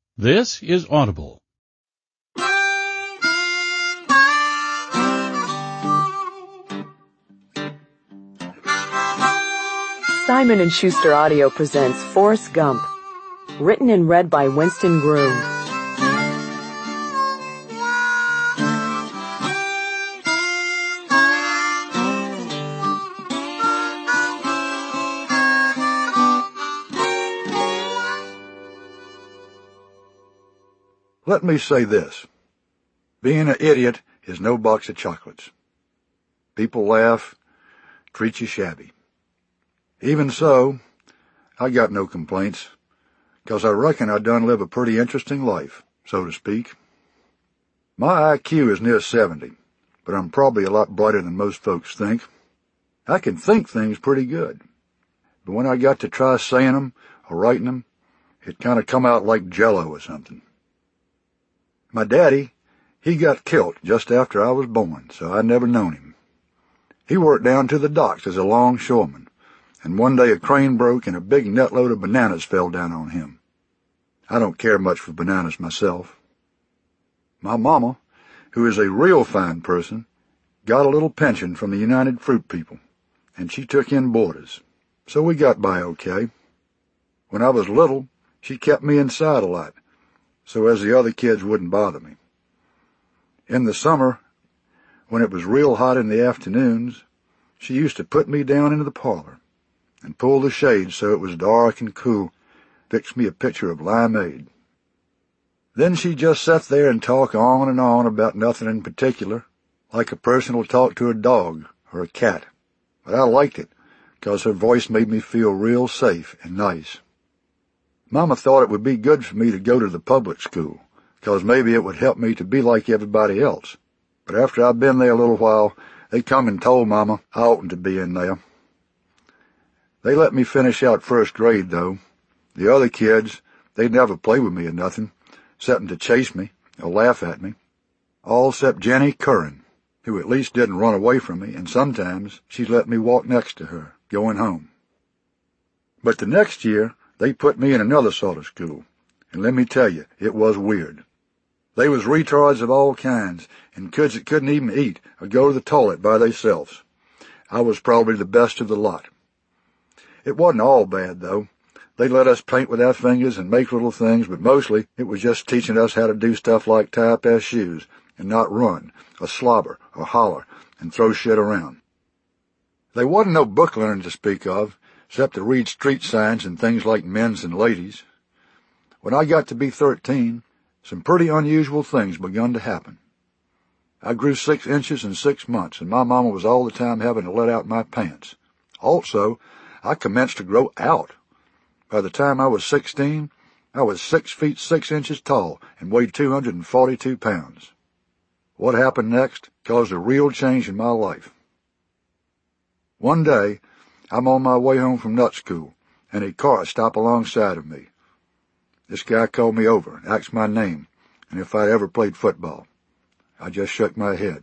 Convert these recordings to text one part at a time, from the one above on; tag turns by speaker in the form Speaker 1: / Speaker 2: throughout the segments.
Speaker 1: This is Audible.
Speaker 2: Simon & Schuster Audio presents Forrest Gump, written and read by Winston Groom.
Speaker 3: Let me say this. Being an idiot is no box of chocolates. People laugh, treat you shabby. Even so, I got no complaints, 'cause I reckon I done live a pretty interesting life, so to speak. My IQ is near 70, but I'm probably a lot brighter than most folks think. I can think things pretty good, but when I got to try saying them or writing them, it kind of come out like Jell-O or something. My daddy, he got killed just after I was born, so I never known him. He worked down to the docks as a longshoreman, and one day a crane broke and a big netload of bananas fell down on him. I don't care much for bananas myself. My mama, who is a real fine person, got a little pension from the United Fruit people, and she took in boarders, so we got by okay. When I was little, she kept me inside a lot, so as the other kids wouldn't bother me. In the summer, when it was real hot in the afternoons, she used to put me down into the parlor and pull the shades so it was dark and cool, fix me a pitcher of limeade. Then she'd just sit there and talk on and on about nothing in particular, like a person will talk to a dog or a cat. But I liked it, 'cause her voice made me feel real safe and nice. Mama thought it would be good for me to go to the public school, 'cause maybe it would help me to be like everybody else. But after I'd been there a little while, they come and told Mama I oughtn't to be in there. They let me finish out first grade, though. The other kids, they'd never play with me or nothing, excepting to chase me or laugh at me. All except Jenny Curran, who at least didn't run away from me, and sometimes she'd let me walk next to her, going home. But the next year, they put me in another sort of school, and let me tell you, it was weird. They was retards of all kinds, and kids that couldn't even eat or go to the toilet by themselves. I was probably the best of the lot. It wasn't all bad, though. They let us paint with our fingers and make little things, but mostly it was just teaching us how to do stuff like tie up our shoes and not run, or slobber, or holler, and throw shit around. There wasn't no book learning to speak of, except to read street signs and things like men's and ladies. When I got to be 13, some pretty unusual things begun to happen. I grew 6 inches in 6 months, and my mama was all the time having to let out my pants. Also, I commenced to grow out. By the time I was 16, I was 6 feet 6 inches tall and weighed 242 pounds. What happened next caused a real change in my life. One day, I'm on my way home from nut school, and a car stopped alongside of me. This guy called me over and asked my name and if I'd ever played football. I just shook my head.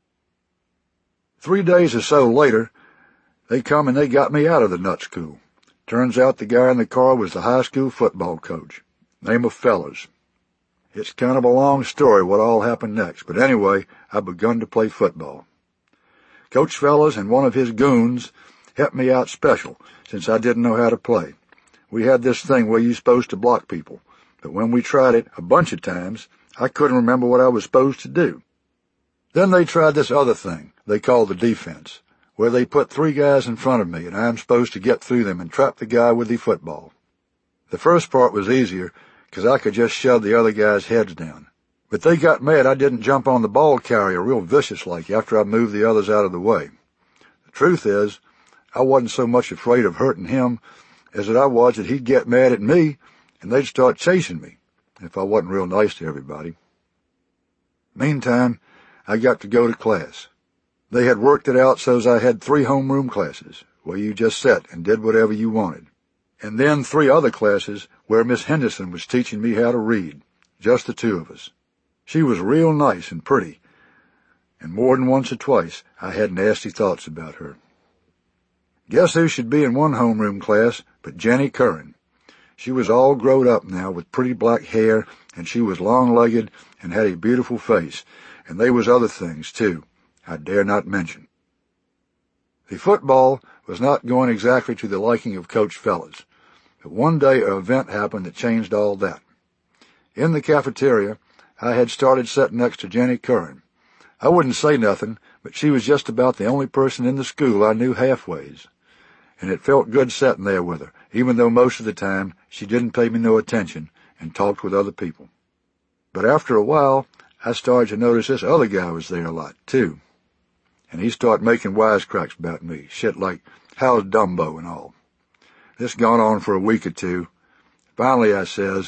Speaker 3: 3 days or so later, they come and they got me out of the nut school. Turns out the guy in the car was the high school football coach, name of Fellers. It's kind of a long story what all happened next, but anyway, I begun to play football. Coach Fellers and one of his goons helped me out special, since I didn't know how to play. We had this thing where you're supposed to block people, but when we tried it a bunch of times, I couldn't remember what I was supposed to do. Then they tried this other thing they called the defense, where they put 3 guys in front of me, and I'm supposed to get through them and trap the guy with the football. The first part was easier, 'cause I could just shove the other guys' heads down. But they got mad I didn't jump on the ball carrier real vicious-like after I moved the others out of the way. The truth is, I wasn't so much afraid of hurting him as that I was that he'd get mad at me and they'd start chasing me if I wasn't real nice to everybody. Meantime, I got to go to class. They had worked it out so's I had 3 homeroom classes, where you just sat and did whatever you wanted, and then 3 other classes where Miss Henderson was teaching me how to read, just the 2 of us. She was real nice and pretty, and more than once or twice I had nasty thoughts about her. Guess who should be in one homeroom class but Jenny Curran? She was all grown up now with pretty black hair, and she was long-legged and had a beautiful face, and they was other things, too, I dare not mention. The football was not going exactly to the liking of Coach Fellas, but one day an event happened that changed all that. In the cafeteria, I had started sitting next to Jenny Curran. I wouldn't say nothing, but she was just about the only person in the school I knew halfways, and it felt good sitting there with her, even though most of the time she didn't pay me no attention and talked with other people. But after a while, I started to notice this other guy was there a lot, too. And he started making wisecracks about me, shit like, how's Dumbo and all. This gone on for a week or two. Finally, I says,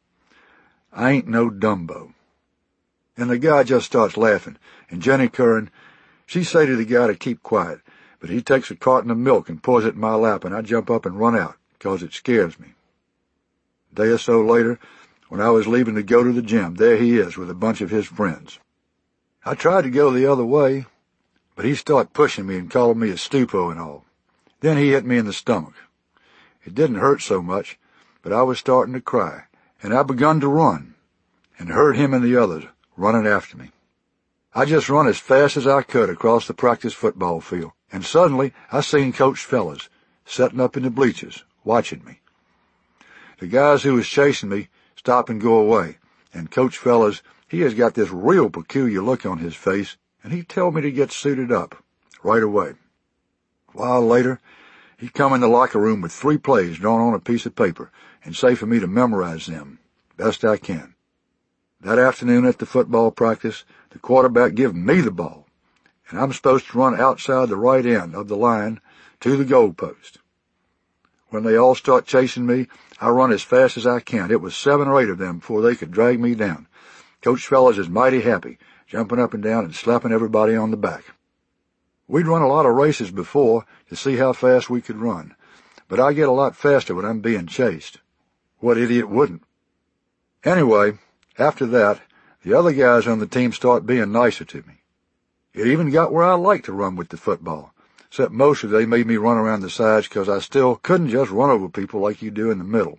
Speaker 3: I ain't no Dumbo. And the guy just starts laughing, and Jenny Curran, she say to the guy to keep quiet, but he takes a carton of milk and pours it in my lap, and I jump up and run out, 'cause it scares me. A day or so later, when I was leaving to go to the gym, there he is with a bunch of his friends. I tried to go the other way, but he started pushing me and calling me a stupo and all. Then he hit me in the stomach. It didn't hurt so much, but I was starting to cry, and I begun to run, and heard him and the others running after me. I just run as fast as I could across the practice football field, and suddenly I seen Coach Fellas setting up in the bleachers, watching me. The guys who was chasing me stop and go away, and Coach Fellas, he has got this real peculiar look on his face, and he told me to get suited up right away. A while later, he come in the locker room with 3 plays drawn on a piece of paper and say for me to memorize them best I can. That afternoon at the football practice, the quarterback give me the ball, and I'm supposed to run outside the right end of the line to the goal post. When they all start chasing me, I run as fast as I can. It was 7 or 8 of them before they could drag me down. Coach Fellas is mighty happy, jumping up and down and slapping everybody on the back. We'd run a lot of races before to see how fast we could run, but I get a lot faster when I'm being chased. What idiot wouldn't? Anyway, after that, the other guys on the team start being nicer to me. It even got where I liked to run with the football, except mostly they made me run around the sides 'cause I still couldn't just run over people like you do in the middle.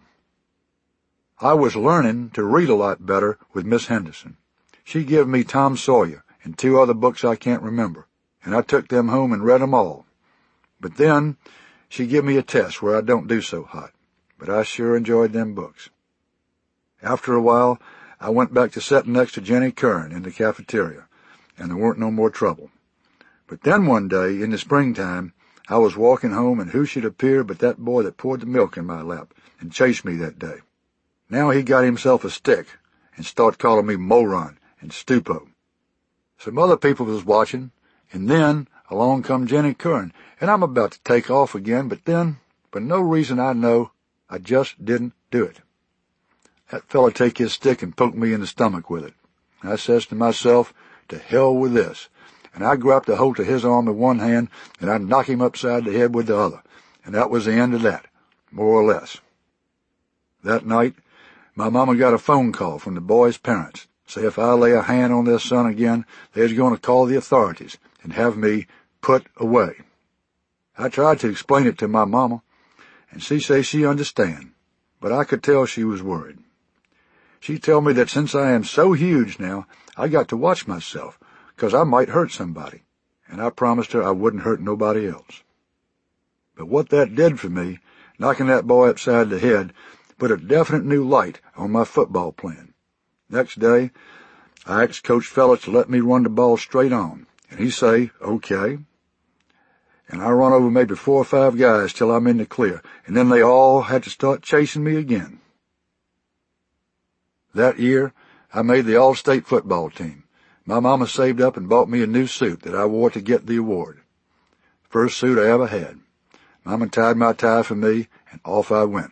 Speaker 3: I was learning to read a lot better with Miss Henderson. She give me Tom Sawyer and 2 other books I can't remember, and I took them home and read 'em all. But then she give me a test where I don't do so hot, but I sure enjoyed them books. After a while, I went back to sitting next to Jenny Curran in the cafeteria, and there weren't no more trouble. But then one day, in the springtime, I was walking home, and who should appear but that boy that poured the milk in my lap and chased me that day. Now he got himself a stick and started calling me moron and stupo. Some other people was watching, and then along come Jenny Curran, and I'm about to take off again, but then, for no reason I know, I just didn't do it. That fella take his stick and poke me in the stomach with it. I says to myself, to hell with this, and I grabbed a hold of his arm with one hand, and I knocked him upside the head with the other, and that was the end of that, more or less. That night, my mama got a phone call from the boy's parents, say if I lay a hand on their son again, they's going to call the authorities and have me put away. I tried to explain it to my mama, and she say she understand, but I could tell she was worried. She tell me that since I am so huge now, I got to watch myself, 'cause I might hurt somebody, and I promised her I wouldn't hurt nobody else. But what that did for me, knocking that boy upside the head, put a definite new light on my football plan. Next day, I asked Coach Fellas to let me run the ball straight on, and he say, okay. And I run over maybe 4 or 5 guys till I'm in the clear, and then they all had to start chasing me again. That year, I made the all-state football team. My mama saved up and bought me a new suit that I wore to get the award. First suit I ever had. Mama tied my tie for me, and off I went.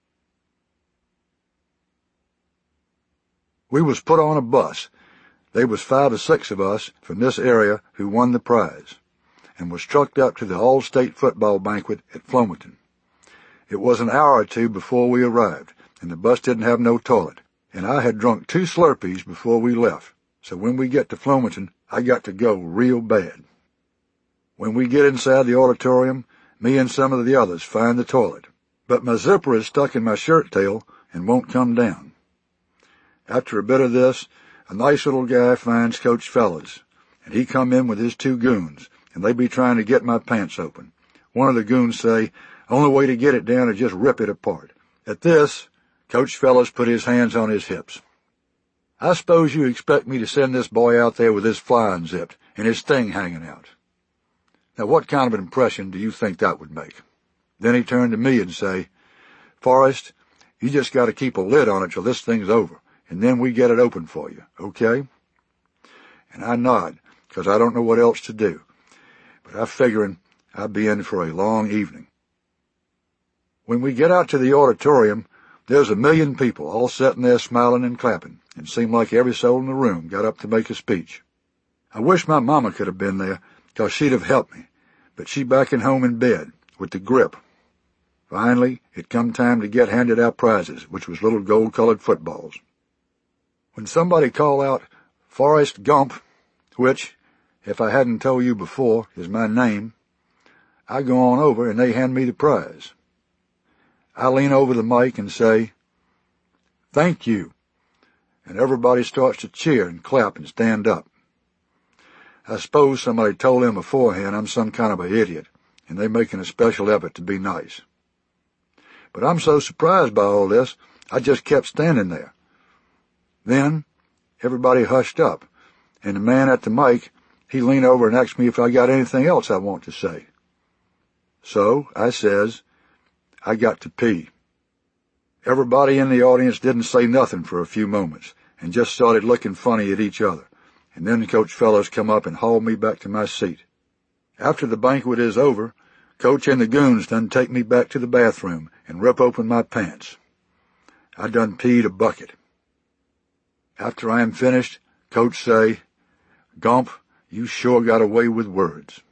Speaker 3: We was put on a bus. They was 5 or 6 of us from this area who won the prize, and was trucked up to the all-state football banquet at Flomaton. It was an hour or 2 before we arrived, and the bus didn't have no toilet, and I had drunk 2 Slurpees before we left, so when we get to Flomaton, I got to go real bad. When we get inside the auditorium, me and some of the others find the toilet, but my zipper is stuck in my shirt tail and won't come down. After a bit of this, a nice little guy finds Coach Fellows, and he come in with his 2 goons, and they be trying to get my pants open. One of the goons say, only way to get it down is just rip it apart. At this, Coach Fellows put his hands on his hips. I suppose you expect me to send this boy out there with his fly unzipped and his thing hanging out. Now what kind of an impression do you think that would make? Then he turned to me and say, Forrest, you just got to keep a lid on it till this thing's over, and then we get it open for you, okay? And I nod, 'cause I don't know what else to do, but I'm figuring I'd be in for a long evening. When we get out to the auditorium, there's 1,000,000 people all sitting there smiling and clapping, and seemed like every soul in the room got up to make a speech. I wish my mama could have been there, 'cause she'd have helped me, but she back in home in bed, with the grip. Finally, it come time to get handed out prizes, which was little gold-colored footballs. When somebody called out, Forrest Gump, which, if I hadn't told you before, is my name, I go on over and they hand me the prize. I lean over the mic and say, thank you, and everybody starts to cheer and clap and stand up. I suppose somebody told them beforehand I'm some kind of an idiot, and they making a special effort to be nice. But I'm so surprised by all this, I just kept standing there. Then, everybody hushed up, and the man at the mic, he leaned over and asked me if I got anything else I want to say. So, I says, I got to pee. Everybody in the audience didn't say nothing for a few moments, and just started looking funny at each other, and then Coach Fellows come up and hauled me back to my seat. After the banquet is over, Coach and the goons done take me back to the bathroom and rip open my pants. I done peed a bucket. After I am finished, Coach say, Gump, you sure got away with words.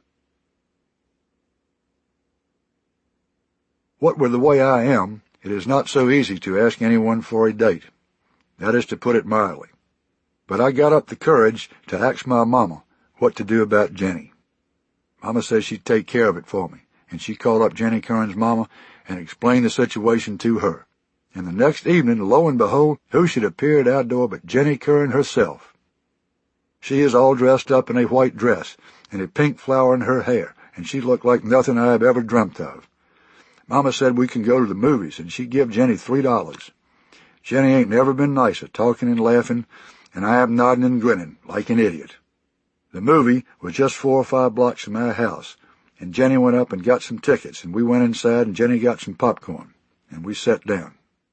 Speaker 3: What with the way I am, it is not so easy to ask anyone for a date. That is to put it mildly. But I got up the courage to ask my mama what to do about Jenny. Mama says she'd take care of it for me, and she called up Jenny Curran's mama and explained the situation to her. And the next evening, lo and behold, who should appear outdoor but Jenny Curran herself. She is all dressed up in a white dress and a pink flower in her hair, and she looked like nothing I have ever dreamt of. Mama said we can go to the movies, and she give Jenny $3. Jenny ain't never been nicer, talking and laughing, and I am nodding and grinning like an idiot. The movie was just 4 or 5 blocks from our house, and Jenny went up and got some tickets, and we went inside, and Jenny got some popcorn, and we sat down.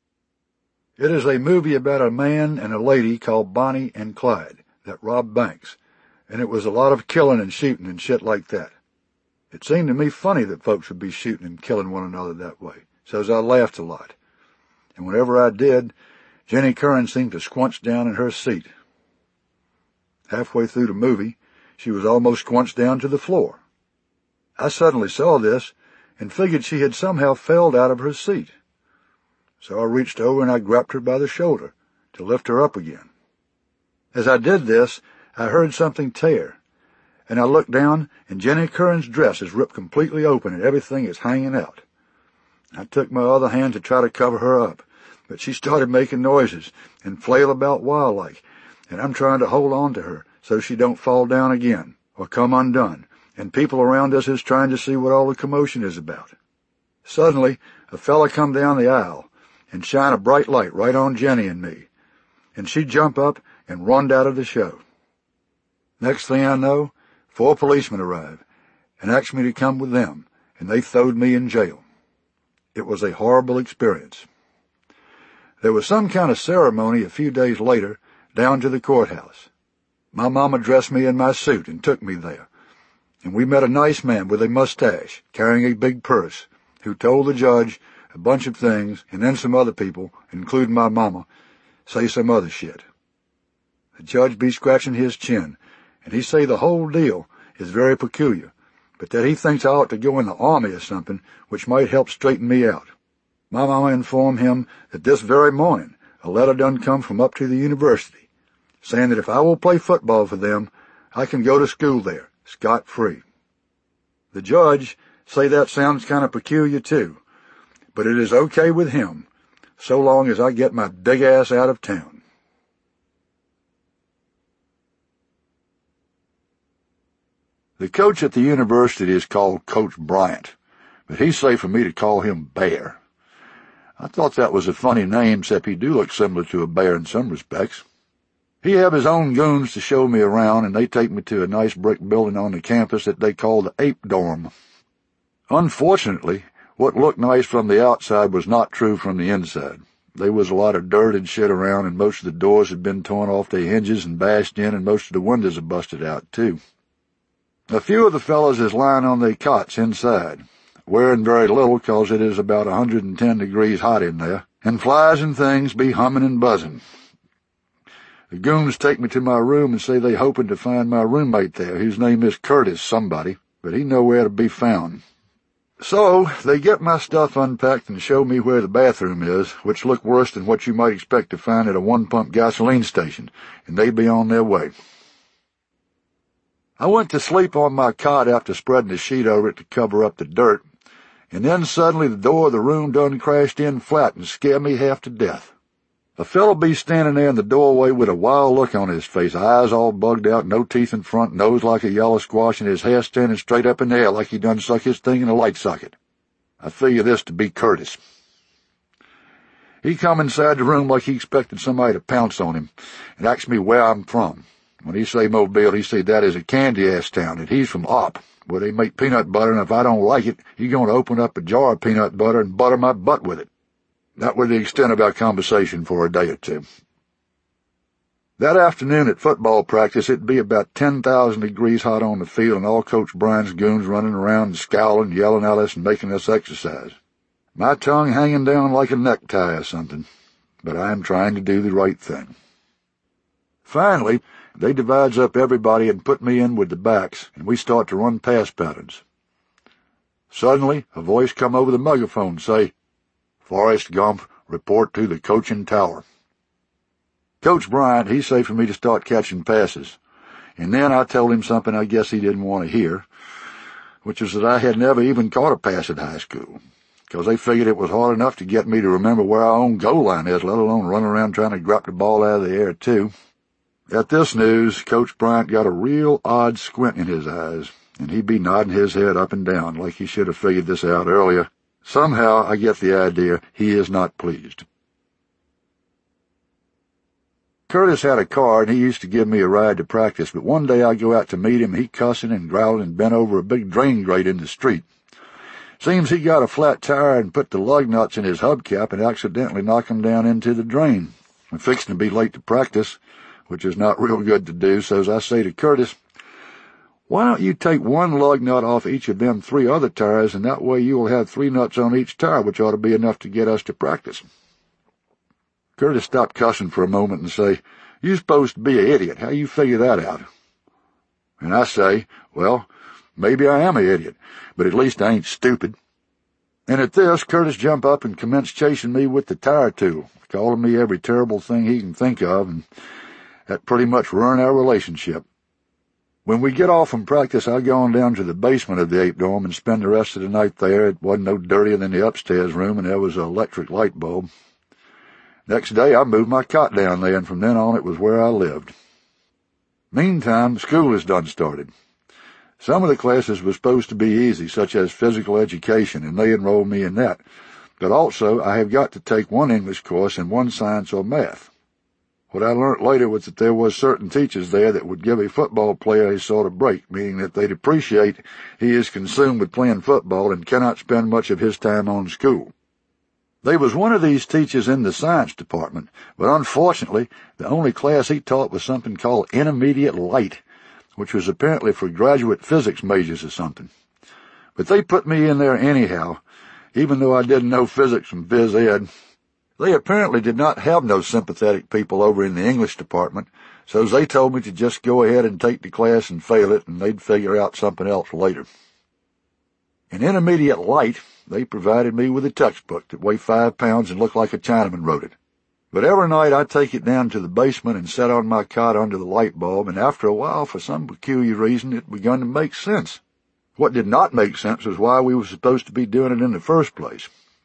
Speaker 3: It is a movie about a man and a lady called Bonnie and Clyde that robbed banks, and it was a lot of killing and shooting and shit like that. It seemed to me funny that folks would be shooting and killing one another that way, so I laughed a lot. And whenever I did, Jenny Curran seemed to squunch down in her seat. Halfway through the movie, she was almost squunched down to the floor. I suddenly saw this and figured she had somehow fell out of her seat. So I reached over and I grabbed her by the shoulder to lift her up again. As I did this, I heard something tear, and I looked down, and Jenny Curran's dress is ripped completely open and everything is hanging out. I took my other hand to try to cover her up, but she started making noises and flail about wild-like, and I'm trying to hold on to her so she don't fall down again or come undone, and people around us is trying to see what all the commotion is about. Suddenly, a fella come down the aisle and shine a bright light right on Jenny and me, and she jump up and runned out of the show. Next thing I know, 4 policemen arrived and asked me to come with them, and they throwed me in jail. It was a horrible experience. There was some kind of ceremony a few days later down to the courthouse. My mama dressed me in my suit and took me there, and we met a nice man with a mustache carrying a big purse who told the judge a bunch of things, and then some other people, including my mama, say some other shit. The judge be scratching his chin, and he say the whole deal is very peculiar, but that he thinks I ought to go in the army or something, which might help straighten me out. My mama informed him that this very morning a letter done come from up to the university, saying that if I will play football for them, I can go to school there, scot-free. The judge say that sounds kind of peculiar too, but it is okay with him, so long as I get my big ass out of town. The coach at the university is called Coach Bryant, but he say for me to call him Bear. I thought that was a funny name, except he do look similar to a bear in some respects. He have his own goons to show me around, and they take me to a nice brick building on the campus that they call the Ape Dorm. Unfortunately, what looked nice from the outside was not true from the inside. There was a lot of dirt and shit around, and most of the doors had been torn off their hinges and bashed in, and most of the windows are busted out, too. A few of the fellows is lying on their cots inside, wearing very little 'cause it is about 110 degrees hot in there, and flies and things be humming and buzzing. The goons take me to my room and say they hoping to find my roommate there, whose name is Curtis somebody, but he nowhere to be found. So they get my stuff unpacked and show me where the bathroom is, which look worse than what you might expect to find at a one-pump gasoline station, and they be on their way. I went to sleep on my cot after spreading a sheet over it to cover up the dirt, and then suddenly the door of the room done crashed in flat and scared me half to death. A fellow be standing there in the doorway with a wild look on his face, eyes all bugged out, no teeth in front, nose like a yellow squash, and his hair standing straight up in the air like he done stuck his thing in a light socket. I figure this to be Curtis. He come inside the room like he expected somebody to pounce on him, and asked me where I'm from. When he say Mobile, he say that is a candy-ass town, and he's from Op, where they make peanut butter, and if I don't like it, he gonna open up a jar of peanut butter and butter my butt with it. That was the extent of our conversation for a day or two. That afternoon at football practice, it'd be about 10,000 degrees hot on the field, and all Coach Bryant's goons running around and scowling, yelling at us and making us exercise. My tongue hanging down like a necktie or something, but I am trying to do the right thing. Finally, they divides up everybody and put me in with the backs, and we start to run pass patterns. Suddenly, a voice come over the megaphone say, "Forrest Gump, report to the coaching tower." Coach Bryant, he say for me to start catching passes, and then I told him something I guess he didn't want to hear, which was that I had never even caught a pass at high school, 'cause they figured it was hard enough to get me to remember where our own goal line is, let alone run around trying to grab the ball out of the air, too. At this news, Coach Bryant got a real odd squint in his eyes, and he be nodding his head up and down like he should have figured this out earlier. Somehow, I get the idea he is not pleased. Curtis had a car, and he used to give me a ride to practice, but one day I go out to meet him, he cussing and growling and bent over a big drain grate in the street. Seems he got a flat tire and put the lug nuts in his hubcap and accidentally knocked them down into the drain. I'm fixing to be late to practice, which is not real good to do, so as I say to Curtis, "Why don't you take one lug nut off each of them 3 other tires, and that way you will have 3 nuts on each tire, which ought to be enough to get us to practice." Curtis stopped cussing for a moment and say, "You supposed to be an idiot. How you figure that out?" And I say, "Well, maybe I am an idiot, but at least I ain't stupid." And at this, Curtis jumped up and commenced chasing me with the tire tool, calling me every terrible thing he can think of, and that pretty much ruined our relationship. When we get off from practice, I go on down to the basement of the Ape Dorm and spend the rest of the night there. It wasn't no dirtier than the upstairs room, and there was an electric light bulb. Next day, I moved my cot down there, and from then on it was where I lived. Meantime, school is done started. Some of the classes were supposed to be easy, such as physical education, and they enrolled me in that. But also, I have got to take 1 English course and 1 science or math. What I learnt later was that there was certain teachers there that would give a football player a sort of break, meaning that they'd appreciate he is consumed with playing football and cannot spend much of his time on school. There was one of these teachers in the science department, but unfortunately, the only class he taught was something called Intermediate Light, which was apparently for graduate physics majors or something. But they put me in there anyhow, even though I didn't know physics from phys ed. They apparently did not have no sympathetic people over in the English department, so they told me to just go ahead and take the class and fail it, and they'd figure out something else later. In Intermediate Light, they provided me with a textbook that weighed 5 pounds and looked like a Chinaman wrote it. But every night I take it down to the basement and sit on my cot under the light bulb, and after a while, for some peculiar reason, it begun to make sense. What did not make sense was why we were supposed to be doing it in the first place.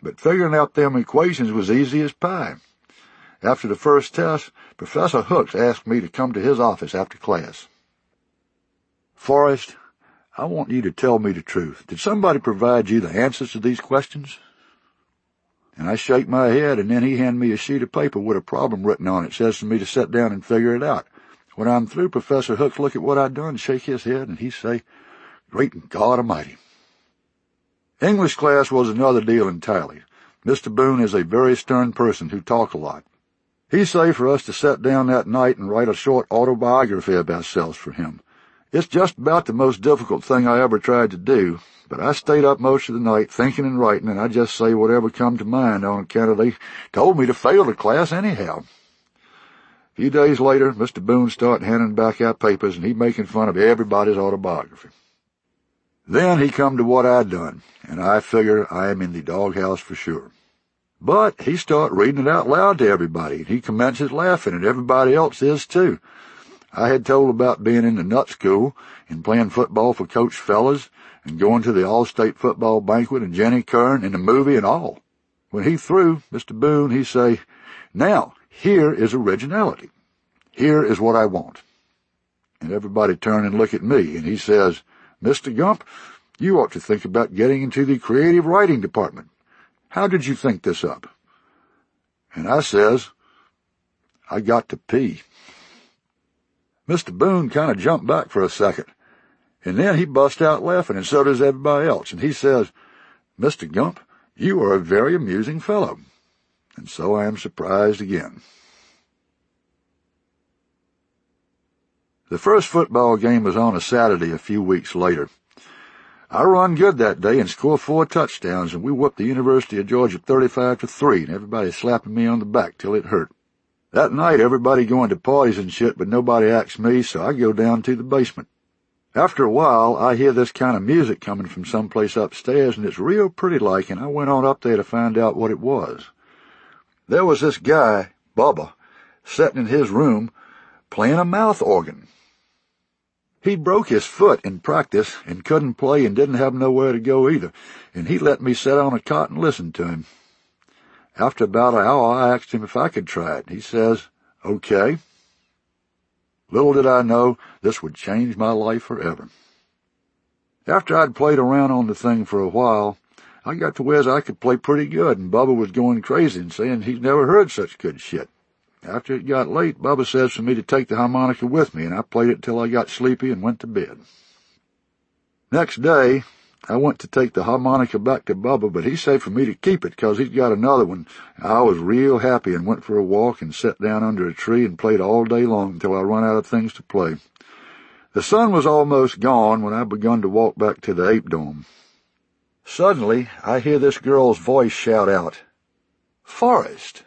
Speaker 3: but figuring out them equations was easy as pie. After the first test, Professor Hooks asked me to come to his office after class. "Forrest, I want you to tell me the truth. Did somebody provide you the answers to these questions?" And I shake my head, and then he handed me a sheet of paper with a problem written on it. Says for me to sit down and figure it out. When I'm through, Professor Hooks look at what I'd done, shake his head, and he say, "Great God Almighty." English class was another deal entirely. Mr. Boone is a very stern person who talk a lot. He say for us to sit down that night and write a short autobiography of ourselves for him. It's just about the most difficult thing I ever tried to do, but I stayed up most of the night thinking and writing, and I just say whatever come to mind on account of they told me to fail the class anyhow. A few days later, Mr. Boone started handing back our papers, and he making fun of everybody's autobiography. Then he come to what I'd done, and I figure I am in the doghouse for sure. But he start reading it out loud to everybody, and he commences laughing, and everybody else is too. I had told about being in the nut school and playing football for Coach Fellas and going to the all-state football banquet and Jenny Kern in the movie and all. When he threw, Mr. Boone, he say, "Now, here is originality. Here is what I want." And everybody turn and look at me, and he says, "Mr. Gump, you ought to think about getting into the creative writing department. How did you think this up?" And I says, "I got to pee." Mr. Boone kind of jumped back for a second, and then he bust out laughing, and so does everybody else, and he says, "Mr. Gump, you are a very amusing fellow." And so I am surprised again. The first football game was on a Saturday a few weeks later. I run good that day and scored 4 touchdowns, and we whooped the University of Georgia 35-3, and everybody slapping me on the back till it hurt. That night, everybody going to parties and shit, but nobody asked me, so I go down to the basement. After a while, I hear this kind of music coming from someplace upstairs, and it's real pretty-like, and I went on up there to find out what it was. There was this guy, Bubba, sitting in his room, playing a mouth organ. He broke his foot in practice and couldn't play and didn't have nowhere to go either, and he let me sit on a cot and listen to him. After about an hour, I asked him if I could try it. He says, "Okay." Little did I know this would change my life forever. After I'd played around on the thing for a while, I got to where I could play pretty good, and Bubba was going crazy and saying he'd never heard such good shit. After it got late, Bubba says for me to take the harmonica with me, and I played it till I got sleepy and went to bed. Next day, I went to take the harmonica back to Bubba, but he said for me to keep it 'cause he's got another one. I was real happy and went for a walk and sat down under a tree and played all day long until I run out of things to play. The sun was almost gone when I begun to walk back to the Ape Dome. Suddenly, I hear this girl's voice shout out, "Forrest!"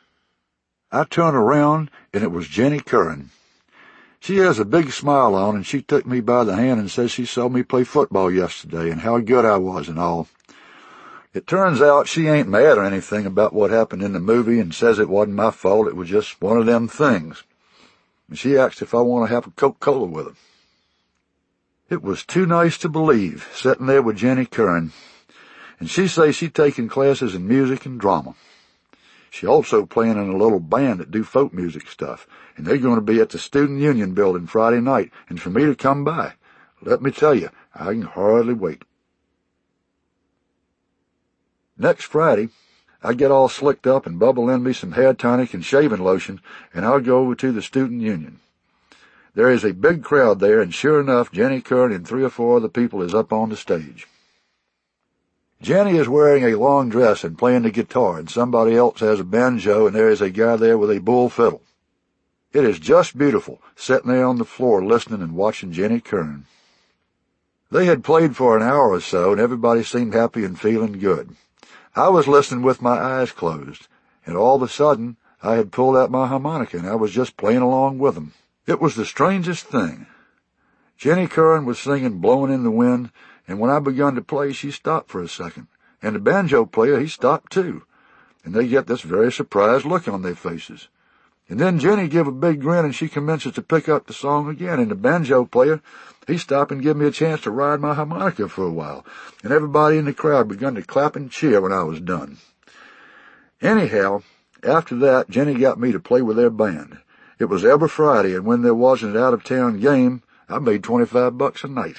Speaker 3: I turned around, and it was Jenny Curran. She has a big smile on, and she took me by the hand and says she saw me play football yesterday and how good I was and all. It turns out she ain't mad or anything about what happened in the movie and says it wasn't my fault, it was just one of them things. And she asked if I want to have a Coca-Cola with her. It was too nice to believe, sitting there with Jenny Curran, and she says she's taking classes in music and drama. She also playing in a little band that do folk music stuff, and they're going to be at the Student Union building Friday night, and for me to come by. Let me tell you, I can hardly wait. Next Friday, I get all slicked up, and Bubba lend me some hair tonic and shaving lotion, and I'll go over to the Student Union. There is a big crowd there, and sure enough, Jenny Curran and 3 or 4 other people is up on the stage. Jenny is wearing a long dress and playing the guitar, and somebody else has a banjo, and there is a guy there with a bull fiddle. It is just beautiful, sitting there on the floor listening and watching Jenny Curran. They had played for an hour or so, and everybody seemed happy and feeling good. I was listening with my eyes closed, and all of a sudden, I had pulled out my harmonica, and I was just playing along with them. It was the strangest thing. Jenny Curran was singing Blowing in the Wind, and when I begun to play, she stopped for a second, and the banjo player, he stopped too, and they get this very surprised look on their faces. And then Jenny give a big grin and she commences to pick up the song again, and the banjo player, he stopped and give me a chance to ride my harmonica for a while, and everybody in the crowd begun to clap and cheer when I was done. Anyhow, after that, Jenny got me to play with their band. It was every Friday, and when there wasn't an out-of-town game, I made $25 a night.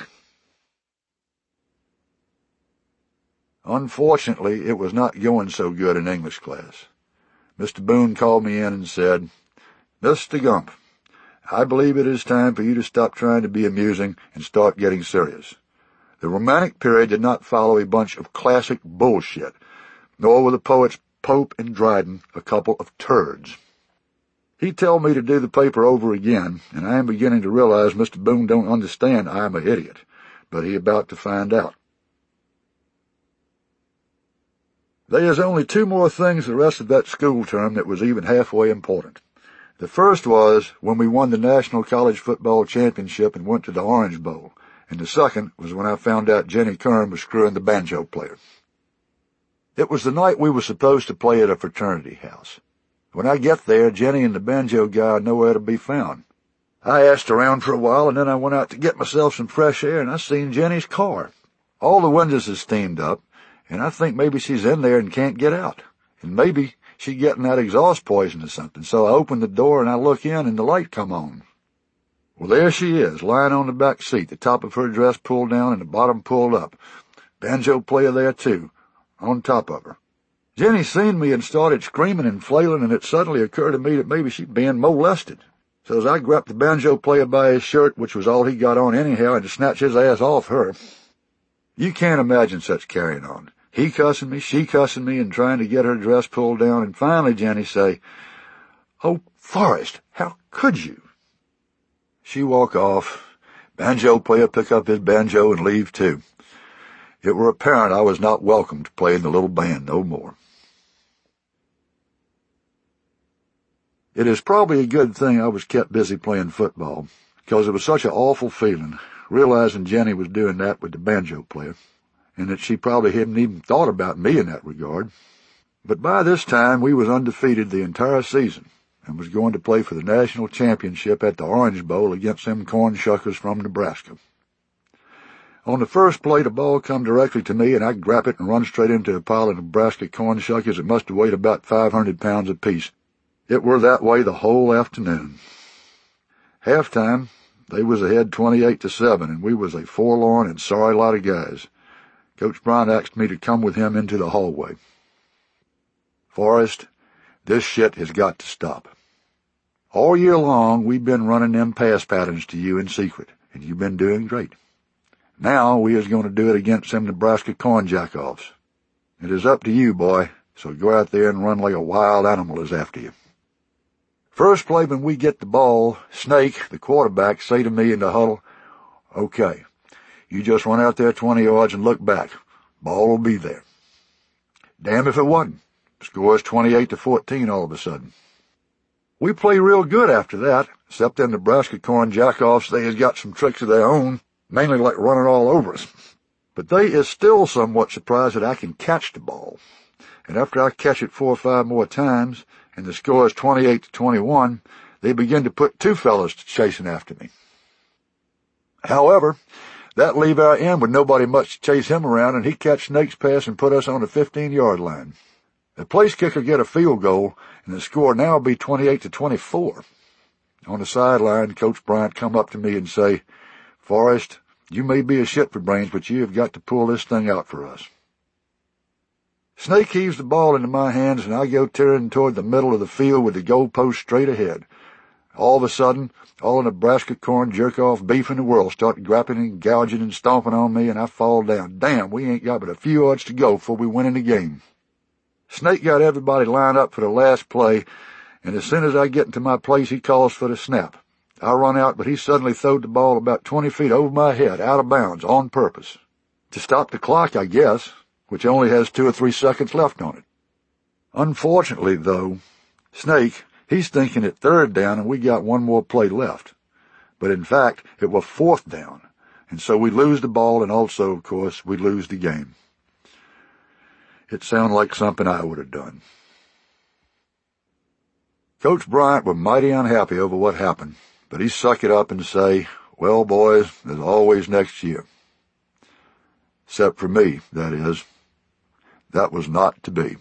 Speaker 3: Unfortunately, it was not going so good in English class. Mr. Boone called me in and said, "Mr. Gump, I believe it is time for you to stop trying to be amusing and start getting serious. The Romantic period did not follow a bunch of classic bullshit, nor were the poets Pope and Dryden a couple of turds." He told me to do the paper over again, and I am beginning to realize Mr. Boone don't understand I am an idiot, but he about to find out. There is only two more things the rest of that school term that was even halfway important. The first was when we won the National College Football Championship and went to the Orange Bowl, and the second was when I found out Jenny Kern was screwing the banjo player. It was the night we were supposed to play at a fraternity house. When I get there, Jenny and the banjo guy are nowhere to be found. I asked around for a while, and then I went out to get myself some fresh air, and I seen Jenny's car. All the windows is steamed up, and I think maybe she's in there and can't get out. And maybe she's getting that exhaust poison or something. So I open the door and I look in and the light come on. Well, there she is, lying on the back seat, the top of her dress pulled down and the bottom pulled up. Banjo player there too, on top of her. Jenny seen me and started screaming and flailing, and it suddenly occurred to me that maybe she'd been molested. So as I grabbed the banjo player by his shirt, which was all he got on anyhow, and to snatch his ass off her. You can't imagine such carrying on. He cussing me, she cussing me, and trying to get her dress pulled down, and finally Jenny say, "Oh, Forrest, how could you?" She walk off. Banjo player pick up his banjo and leave too. It were apparent I was not welcome to play in the little band no more. It is probably a good thing I was kept busy playing football, because it was such an awful feeling, realizing Jenny was doing that with the banjo player, and that she probably hadn't even thought about me in that regard. But by this time we was undefeated the entire season, and was going to play for the national championship at the Orange Bowl against them corn shuckers from Nebraska. On the first play, the ball come directly to me, and I grab it and run straight into a pile of Nebraska corn shuckers that must have weighed about 500 pounds apiece. It were that way the whole afternoon. Halftime, they was ahead 28-7, and we was a forlorn and sorry lot of guys. Coach Bryant asked me to come with him into the hallway. "Forrest, this shit has got to stop. All year long, we've been running them pass patterns to you in secret, and you've been doing great. Now we is going to do it against them Nebraska corn jack-offs. It is up to you, boy, so go out there and run like a wild animal is after you." First play when we get the ball, Snake, the quarterback, say to me in the huddle, "Okay, you just run out there 20 yards and look back. Ball will be there." Damn if it wasn't. Scores 28-14 all of a sudden. We play real good after that, except them Nebraska corn jack-offs, they has got some tricks of their own, mainly like running all over us. But they is still somewhat surprised that I can catch the ball. And after I catch it 4 or 5 more times, and the score is 28-21, they begin to put 2 fellas to chasing after me. However, that leave our end with nobody much to chase him around, and he catch Snake's pass and put us on the 15-yard line. The place kicker get a field goal, and the score now will be 28-24. On the sideline, Coach Bryant come up to me and say, "Forrest, you may be a shit for brains, but you have got to pull this thing out for us." Snake heaves the ball into my hands, and I go tearing toward the middle of the field with the goalpost straight ahead. All of a sudden, all the Nebraska corn jerk-off beef in the world start grappling and gouging and stomping on me, and I fall down. Damn, we ain't got but a few yards to go before we win in the game. Snake got everybody lined up for the last play, and as soon as I get into my place, he calls for the snap. I run out, but he suddenly throwed the ball about 20 feet over my head, out of bounds, on purpose. To stop the clock, I guess, which only has 2 or 3 seconds left on it. Unfortunately, though, Snake, he's thinking it 3rd down and we got 1 more play left. But in fact, it was 4th down, and so we lose the ball, and also, of course, we lose the game. It sounded like something I would have done. Coach Bryant was mighty unhappy over what happened, but he suck it up and say, "Well, boys, there's always next year." Except for me, that is. That was not to be.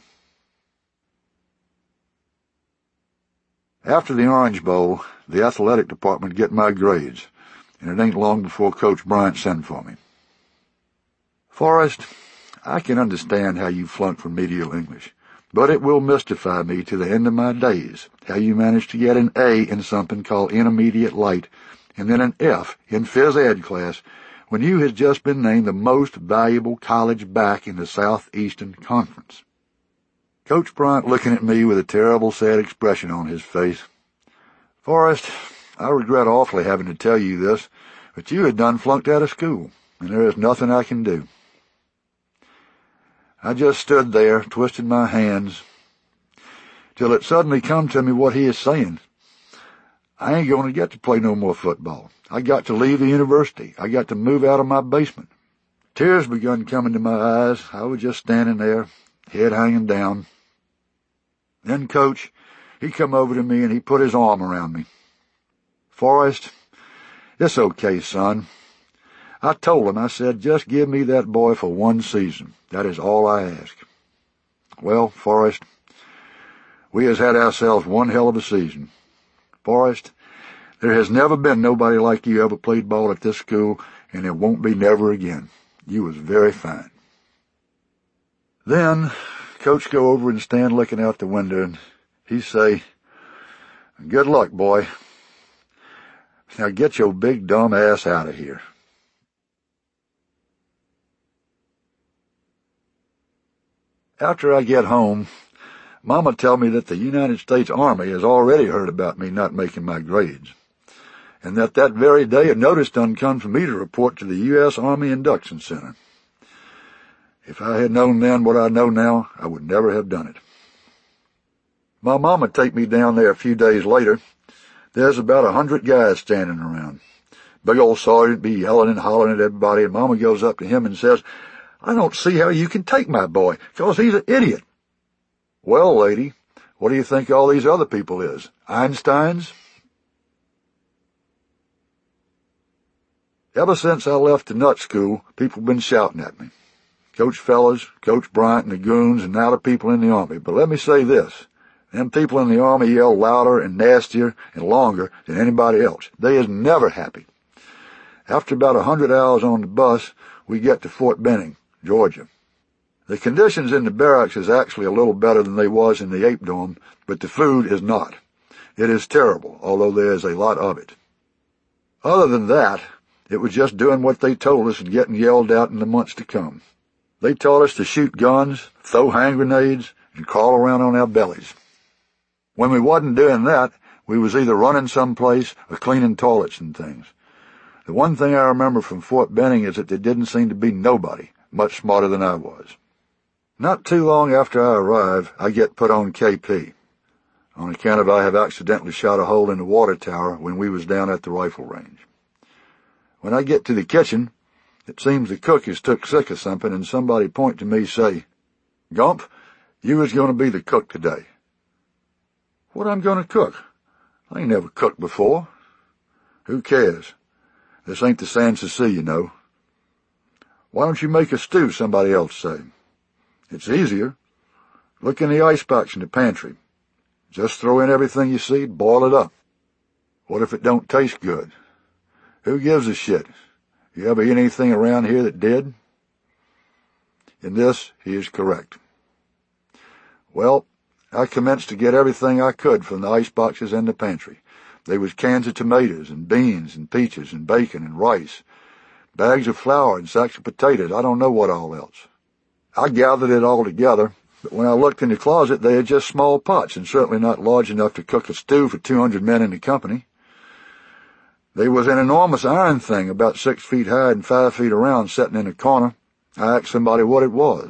Speaker 3: After the Orange Bowl, the athletic department get my grades, and it ain't long before Coach Bryant sent for me. "Forrest, I can understand how you flunked remedial English, but it will mystify me to the end of my days how you managed to get an A in something called Intermediate Light and then an F in Phys Ed class when you had just been named the most valuable college back in the Southeastern Conference." Coach Bryant looking at me with a terrible sad expression on his face. "Forrest, I regret awfully having to tell you this, but you had done flunked out of school, and there is nothing I can do." I just stood there, twisting my hands, till it suddenly come to me what he is saying. I ain't going to get to play no more football. I got to leave the university. I got to move out of my basement. Tears begun coming to my eyes. I was just standing there, head hanging down. Then Coach, he come over to me and he put his arm around me. "Forrest, it's okay, son." I told him, I said, "Just give me that boy for one season. That is all I ask." Well, Forrest, we has had ourselves one hell of a season. Forrest, there has never been nobody like you ever played ball at this school, and there won't be never again. You was very fine. Then Coach go over and stand looking out the window, and he say, "Good luck, boy. Now get your big dumb ass out of here." After I get home, Mama tell me that the United States Army has already heard about me not making my grades, and that very day a notice done come for me to report to the U.S. Army Induction Center. If I had known then what I know now, I would never have done it. My mama take me down there a few days later. There's about 100 guys standing around. Big old sergeant be yelling and hollering at everybody, and Mama goes up to him and says, "I don't see how you can take my boy, 'cause he's an idiot." "Well, lady, what do you think all these other people is? Einsteins?" Ever since I left the nut school, people been shouting at me. Coach Fellows, Coach Bryant and the goons, and now the people in the Army. But let me say this. Them people in the Army yell louder and nastier and longer than anybody else. They is never happy. After about 100 hours on the bus, we get to Fort Benning, Georgia. The conditions in the barracks is actually a little better than they was in the Ape Dome, but the food is not. It is terrible, although there is a lot of it. Other than that, it was just doing what they told us and getting yelled at in the months to come. They taught us to shoot guns, throw hand grenades, and crawl around on our bellies. When we wasn't doing that, we was either running someplace or cleaning toilets and things. The one thing I remember from Fort Benning is that there didn't seem to be nobody much smarter than I was. Not too long after I arrive, I get put on KP, on account of I have accidentally shot a hole in the water tower when we was down at the rifle range. When I get to the kitchen, it seems the cook is took sick of something, and somebody point to me say, "Gump, you is going to be the cook today." What I'm going to cook? I ain't never cooked before. Who cares? This ain't the Sanssouci Sea, you know. "Why don't you make a stew?" somebody else say. "It's easier. Look in the icebox in the pantry. Just throw in everything you see, boil it up." What if it don't taste good? Who gives a shit? You ever eat anything around here that did? In this, he is correct. Well, I commenced to get everything I could from the iceboxes in the pantry. There was cans of tomatoes and beans and peaches and bacon and rice, bags of flour and sacks of potatoes, I don't know what all else. I gathered it all together, but when I looked in the closet, they had just small pots and certainly not large enough to cook a stew for 200 men in the company. There was an enormous iron thing about 6 feet high and 5 feet around sitting in a corner. I asked somebody what it was.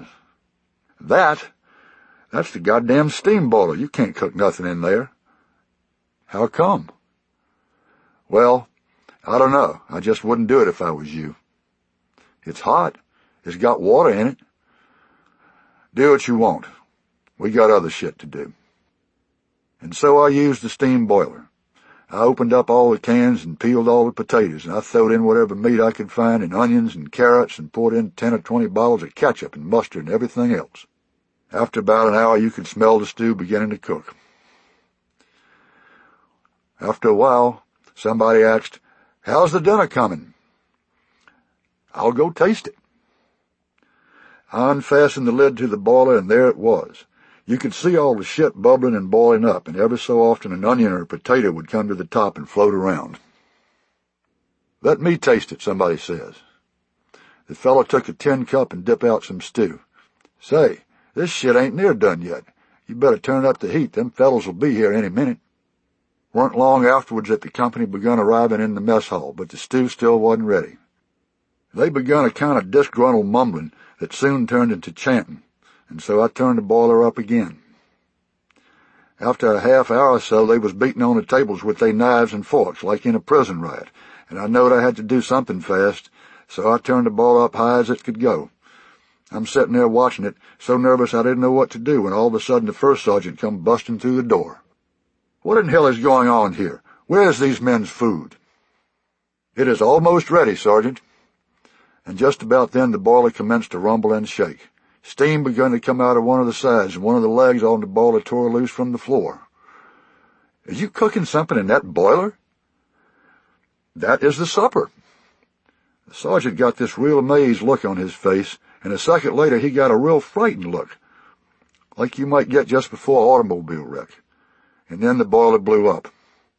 Speaker 3: That's the goddamn steam boiler. You can't cook nothing in there." "How come?" "Well, I don't know. I just wouldn't do it if I was you." "It's hot. It's got water in it." "Do what you want. We got other shit to do." And so I used the steam boiler. I opened up all the cans and peeled all the potatoes, and I throwed in whatever meat I could find and onions and carrots and poured in 10 or 20 bottles of ketchup and mustard and everything else. After about an hour, you could smell the stew beginning to cook. After a while, somebody asked, "How's the dinner coming?" "I'll go taste it." I unfastened the lid to the boiler, and there it was. You could see all the shit bubbling and boiling up, and every so often an onion or a potato would come to the top and float around. "Let me taste it," somebody says. The fellow took a tin cup and dipped out some stew. "Say, this shit ain't near done yet. You better turn up the heat. Them fellows will be here any minute." Weren't long afterwards that the company begun arriving in the mess hall, but the stew still wasn't ready. They begun a kind of disgruntled mumbling that soon turned into chanting, and so I turned the boiler up again. After a half hour or so, they was beating on the tables with their knives and forks like in a prison riot, and I knowed I had to do something fast, so I turned the boiler up high as it could go. I'm sitting there watching it, so nervous I didn't know what to do, when all of a sudden the first sergeant come busting through the door. "What in hell is going on here? Where is these men's food?" "It is almost ready, Sergeant." And just about then the boiler commenced to rumble and shake. Steam began to come out of one of the sides, and one of the legs on the boiler tore loose from the floor. "Are you cooking something in that boiler?" "That is the supper." The sergeant got this real amazed look on his face, and a second later he got a real frightened look, like you might get just before an automobile wreck. And then the boiler blew up.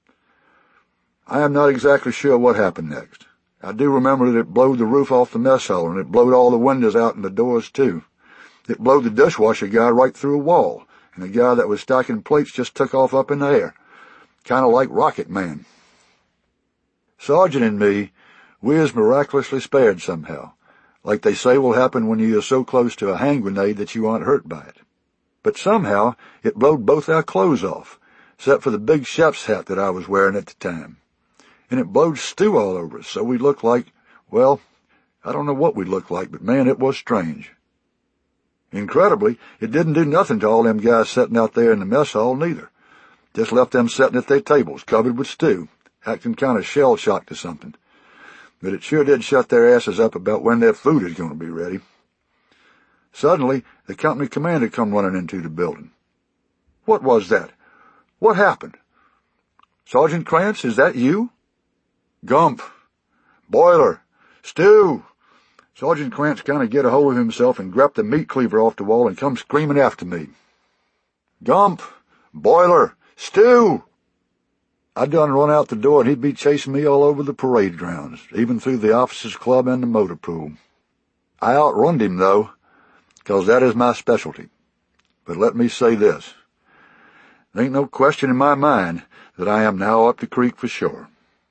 Speaker 3: I am not exactly sure what happened next. I do remember that it blowed the roof off the mess hall, and it blowed all the windows out and the doors too. It blowed the dishwasher guy right through a wall, and the guy that was stacking plates just took off up in the air, kind of like Rocket Man. Sergeant and me, we is miraculously spared somehow, like they say will happen when you are so close to a hand grenade that you aren't hurt by it. But somehow it blowed both our clothes off, except for the big chef's hat that I was wearing at the time. And it blowed stew all over us, so we looked like, well, I don't know what we looked like, but man, it was strange. Incredibly, it didn't do nothing to all them guys sitting out there in the mess hall, neither. Just left them sitting at their tables, covered with stew, acting kind of shell-shocked or something. But it sure did shut their asses up about when their food is going to be ready. Suddenly, the company commander come running into the building. "What was that? What happened?" "Sergeant Krantz, is that you?" "Gump. Boiler. Stew." Sergeant Krantz kind of get a hold of himself and grabbed the meat cleaver off the wall and come screaming after me. "Gump. Boiler. Stew." I done run out the door, and he'd be chasing me all over the parade grounds, even through the officers' club and the motor pool. I outrun him, though, 'cause that is my specialty. But let me say this. There ain't no question in my mind that I am now up the creek for sure.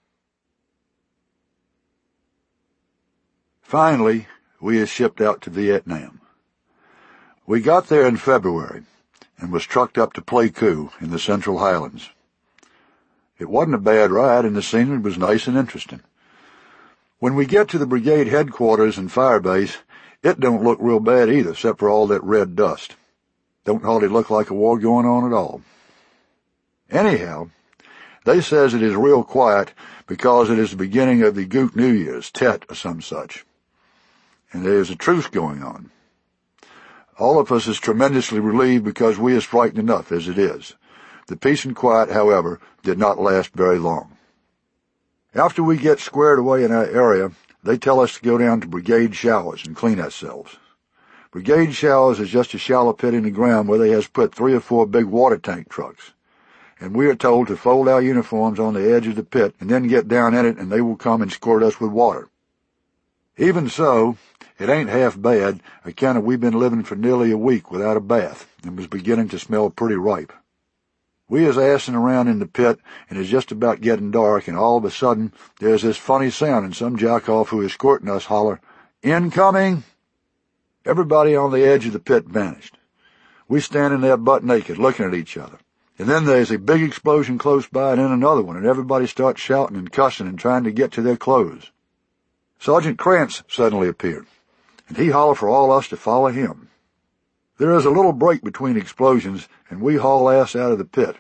Speaker 3: Finally, we is shipped out to Vietnam. We got there in February and was trucked up to Pleiku in the Central Highlands. It wasn't a bad ride, and the scenery was nice and interesting. When we get to the brigade headquarters and fire base, it don't look real bad either, except for all that red dust. Don't hardly look like a war going on at all. Anyhow, they says it is real quiet because it is the beginning of the Goot New Year's, Tet or some such, and there is a truce going on. All of us is tremendously relieved because we is frightened enough as it is. The peace and quiet, however, did not last very long. After we get squared away in our area, they tell us to go down to brigade showers and clean ourselves. Brigade showers is just a shallow pit in the ground where they has put 3 or 4 big water tank trucks, and we are told to fold our uniforms on the edge of the pit and then get down in it, and they will come and squirt us with water. Even so, it ain't half bad, account of we've been living for nearly a week without a bath and was beginning to smell pretty ripe. We is assing around in the pit, and it's just about getting dark, and all of a sudden there's this funny sound, and some jackoff who is squirting us holler, "Incoming!" Everybody on the edge of the pit vanished. We standing there butt naked, looking at each other. And then there's a big explosion close by, and then another one, and everybody starts shouting and cussing and trying to get to their clothes. Sergeant Krantz suddenly appeared, and he hollered for all us to follow him. There is a little break between explosions, and we haul ass out of the pit.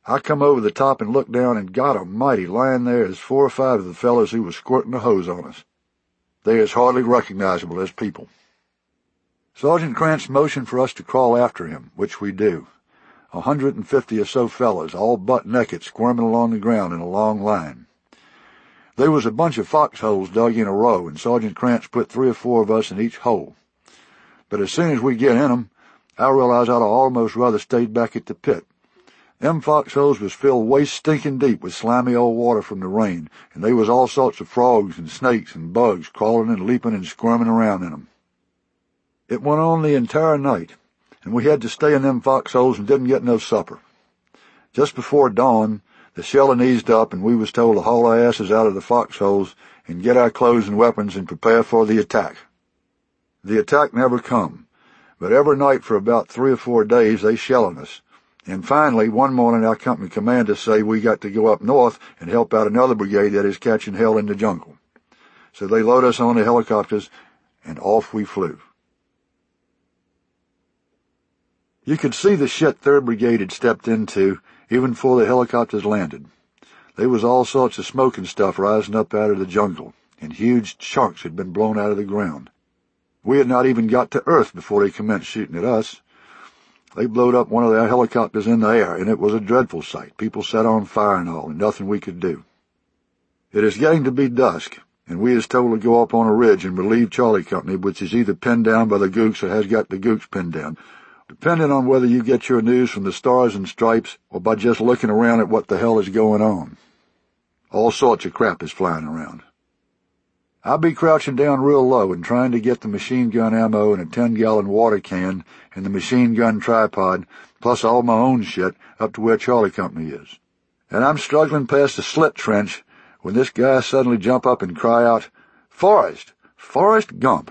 Speaker 3: I come over the top and looked down, and God almighty, lying there is 4 or 5 of the fellows who was squirting the hose on us. They is hardly recognizable as people. Sergeant Krantz motioned for us to crawl after him, which we do. 150 or so fellows, all butt naked, squirming along the ground in a long line. There was a bunch of foxholes dug in a row, and Sergeant Krantz put 3 or 4 of us in each hole. But as soon as we get in 'em, I realized I'd almost rather stayed back at the pit. Them foxholes was filled waist stinking deep with slimy old water from the rain, and they was all sorts of frogs and snakes and bugs crawling and leaping and squirming around in 'em. It went on the entire night, and we had to stay in them foxholes and didn't get no supper. Just before dawn, the shelling eased up, and we was told to haul our asses out of the foxholes and get our clothes and weapons and prepare for the attack. The attack never come, but every night for about 3 or 4 days they shelling us. And finally, one morning our company commander say we got to go up north and help out another brigade that is catching hell in the jungle. So they load us on the helicopters, and off we flew. You could see the shit 3rd Brigade had stepped into even before the helicopters landed. There was all sorts of smoke and stuff rising up out of the jungle, and huge chunks had been blown out of the ground. We had not even got to earth before they commenced shooting at us. They blowed up one of their helicopters in the air, and it was a dreadful sight. People set on fire and all, and nothing we could do. It is getting to be dusk, and we is told to go up on a ridge and relieve Charlie Company, which is either pinned down by the Gooks or has got the Gooks pinned down, depending on whether you get your news from the Stars and Stripes or by just looking around at what the hell is going on. All sorts of crap is flying around. I'll be crouching down real low and trying to get the machine gun ammo and a 10-gallon water can and the machine gun tripod, plus all my own shit, up to where Charlie Company is. And I'm struggling past the slit trench when this guy suddenly jump up and cry out, Forrest Gump.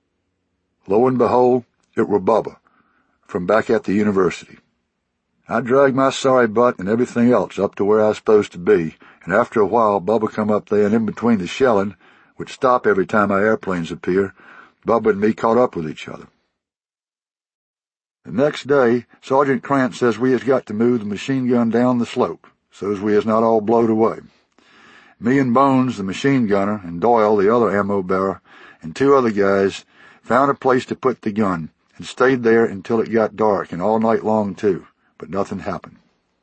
Speaker 3: Lo and behold, it were Bubba, from back at the university. I dragged my sorry butt and everything else up to where I was supposed to be, and after a while Bubba come up there, and in between the shelling, which stop every time our airplanes appear, Bubba and me caught up with each other. The next day, Sergeant Krantz says we has got to move the machine gun down the slope, so as we is not all blowed away. Me and Bones, the machine gunner, and Doyle, the other ammo bearer, and 2 other guys, found a place to put the gun, and stayed there until it got dark, and all night long too, but nothing happened.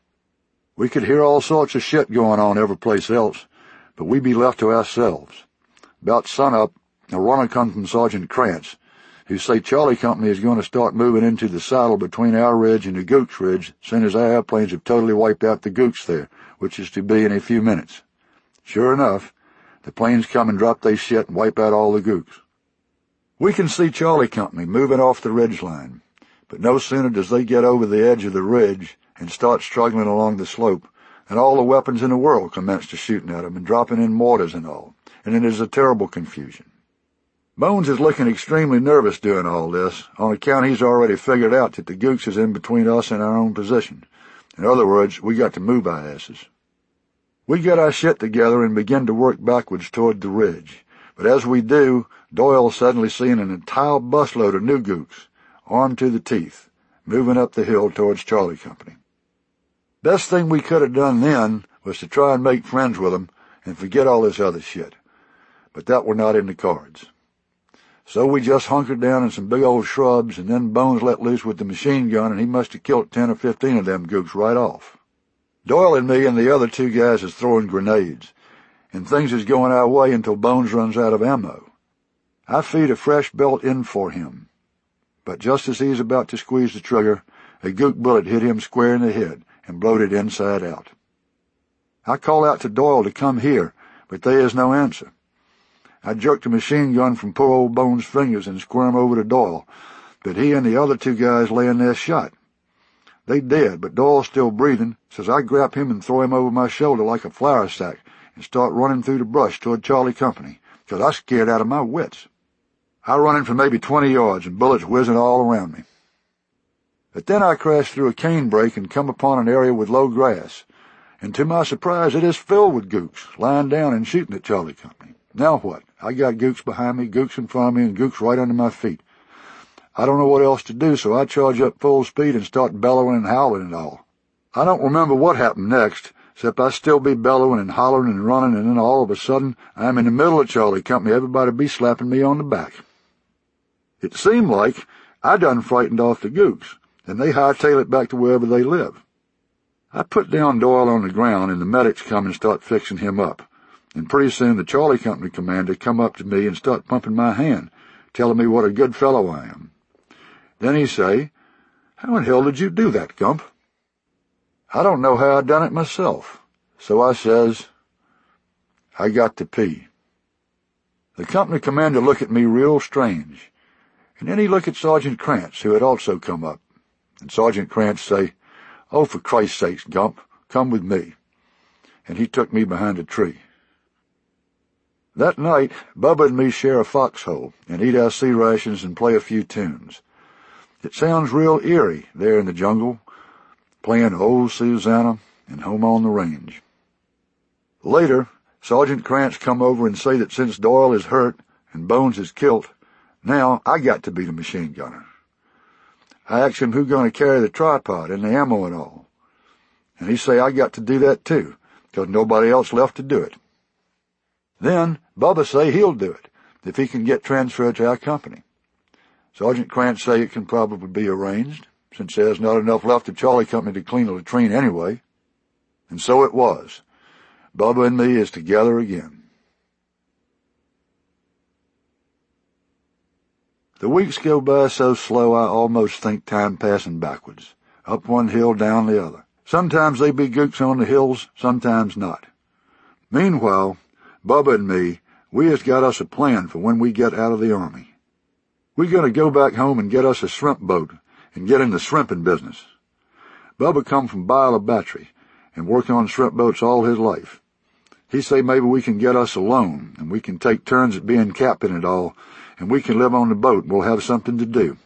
Speaker 3: We could hear all sorts of shit going on every place else, but we be left to ourselves. About sunup, a runner come from Sergeant Krantz, who say Charlie Company is going to start moving into the saddle between our ridge and the Gooks Ridge, soon as our airplanes have totally wiped out the Gooks there, which is to be in a few minutes. Sure enough, the planes come and drop their shit and wipe out all the Gooks. We can see Charlie Company moving off the ridge line, but no sooner does they get over the edge of the ridge and start struggling along the slope, and all the weapons in the world commence to shooting at them and dropping in mortars and all, and it is a terrible confusion. Bones is looking extremely nervous doing all this, on account he's already figured out that the Gooks is in between us and our own position. In other words, we got to move our asses. We get our shit together and begin to work backwards toward the ridge, but as we do, Doyle suddenly seeing an entire busload of new Gooks, armed to the teeth, moving up the hill towards Charlie Company. Best thing we could have done then was to try and make friends with them and forget all this other shit, but that were not in the cards. So we just hunkered down in some big old shrubs, and then Bones let loose with the machine gun, and he must have killed 10 or 15 of them Gooks right off. Doyle and me and the other 2 guys is throwing grenades, and things is going our way until Bones runs out of ammo. I feed a fresh belt in for him, but just as he's about to squeeze the trigger, a Gook bullet hit him square in the head and blowed it inside out. I call out to Doyle to come here, but there is no answer. I jerk the machine gun from poor old Bones' fingers and squirm over to Doyle, but he and the other 2 guys laying there shot. They dead, but Doyle's still breathing, so I grab him and throw him over my shoulder like a flour sack and start running through the brush toward Charlie Company, 'cause I scared out of my wits. I run in for maybe 20 yards and bullets whizzing all around me. But then I crash through a cane brake and come upon an area with low grass, and to my surprise it is filled with Gooks, lying down and shooting at Charlie Company. Now what? I got Gooks behind me, Gooks in front of me, and Gooks right under my feet. I don't know what else to do, so I charge up full speed and start bellowing and howling and all. I don't remember what happened next, except I still be bellowing and hollering and running, and then all of a sudden I'm in the middle of Charlie Company, everybody be slapping me on the back. It seemed like I done frightened off the gooks, and they hightail it back to wherever they live. I put down Doyle on the ground, and the medics come and start fixing him up, and pretty soon the Charlie Company commander come up to me and start pumping my hand, telling me what a good fellow I am. Then he say, "How in hell did you do that, Gump?" I don't know how I done it myself, so I says, "I got to pee." The company commander looked at me real strange, and then he looked at Sergeant Krantz, who had also come up, and Sergeant Krantz say, "Oh, for Christ's sakes, Gump, come with me," and he took me behind a tree. That night, Bubba and me share a foxhole and eat our sea rations and play a few tunes. It sounds real eerie there in the jungle, playing Old Susanna and Home on the Range. Later, Sergeant Krantz come over and say that since Doyle is hurt and Bones is killed, now I got to be the machine gunner. I asked him who gonna carry the tripod and the ammo and all, and he say I got to do that too, 'cause nobody else left to do it. Then Bubba say he'll do it, if he can get transferred to our company. Sergeant Krantz say it can probably be arranged, since there's not enough left of Charlie Company to clean a latrine anyway. And so it was. Bubba and me is together again. The weeks go by so slow I almost think time passing backwards, up one hill, down the other. Sometimes they be gooks on the hills, sometimes not. Meanwhile, Bubba and me, we has got us a plan for when we get out of the Army. We're going to go back home and get us a shrimp boat and get in the shrimping business. Bubba come from Biola Battery and worked on shrimp boats all his life. He say maybe we can get us a loan and we can take turns at being captain and all, and we can live on the boat and we'll have something to do.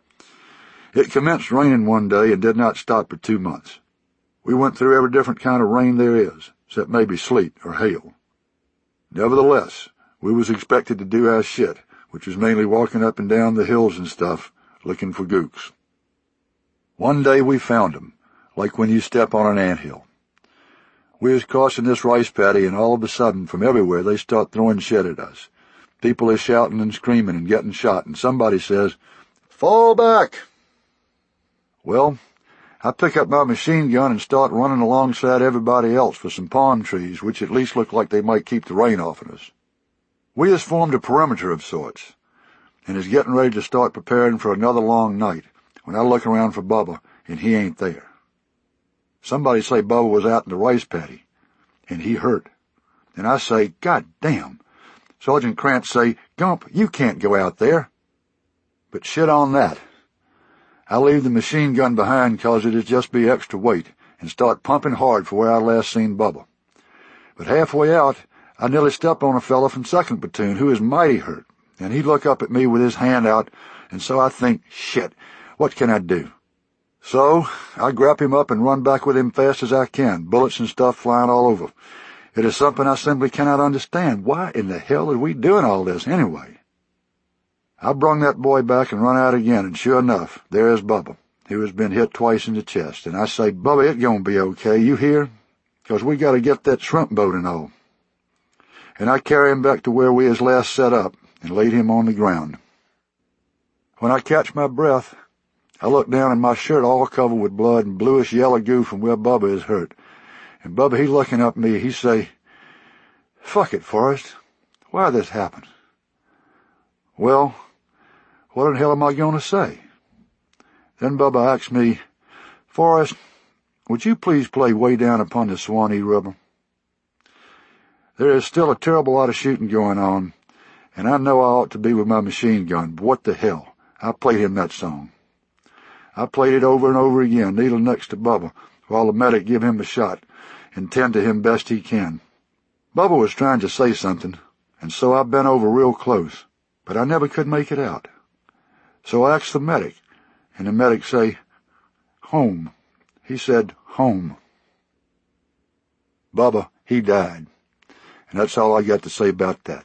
Speaker 3: It commenced raining one day and did not stop for 2 months. We went through every different kind of rain there is, except maybe sleet or hail. Nevertheless, we was expected to do our shit, which was mainly walking up and down the hills and stuff, looking for gooks. One day we found 'em, like when you step on an anthill. We was crossing this rice paddy, and all of a sudden, from everywhere, they start throwing shit at us. People is shouting and screaming and getting shot, and somebody says, "Fall back!" Well, I pick up my machine gun and start running alongside everybody else for some palm trees, which at least look like they might keep the rain off of us. We has formed a perimeter of sorts, and is getting ready to start preparing for another long night, when I look around for Bubba, and he ain't there. Somebody say Bubba was out in the rice paddy, and he hurt. And I say, "God damn." Sergeant Krantz say, "Gump, you can't go out there." But shit on that. I leave the machine gun behind 'cause it'd just be extra weight, and start pumping hard for where I last seen Bubba. But halfway out, I nearly stepped on a fella from 2nd Platoon who is mighty hurt, and he look up at me with his hand out, and so I think, shit, what can I do? So I grab him up and run back with him fast as I can, bullets and stuff flying all over. It is something I simply cannot understand. Why in the hell are we doing all this anyway? I brung that boy back and run out again, and sure enough, there is Bubba, who has been hit twice in the chest. And I say, "Bubba, it gonna be okay, you hear? 'Cause we gotta get that shrimp boat and all." And I carry him back to where we has last set up and laid him on the ground. When I catch my breath, I look down and my shirt all covered with blood and bluish yellow goo from where Bubba is hurt. And Bubba, he looking up at me, he say, "Fuck it, Forrest. Why this happen?" Well, what in the hell am I going to say? Then Bubba asks me, "Forrest, would you please play Way Down Upon the Swanee River?" There is still a terrible lot of shooting going on, and I know I ought to be with my machine gun, but what the hell? I played him that song. I played it over and over again, needle next to Bubba, while the medic give him a shot and tend to him best he can. Bubba was trying to say something, and so I bent over real close, but I never could make it out. So I asked the medic, and the medic say, "Home." He said, "Home." Bubba, he died. And that's all I got to say about that.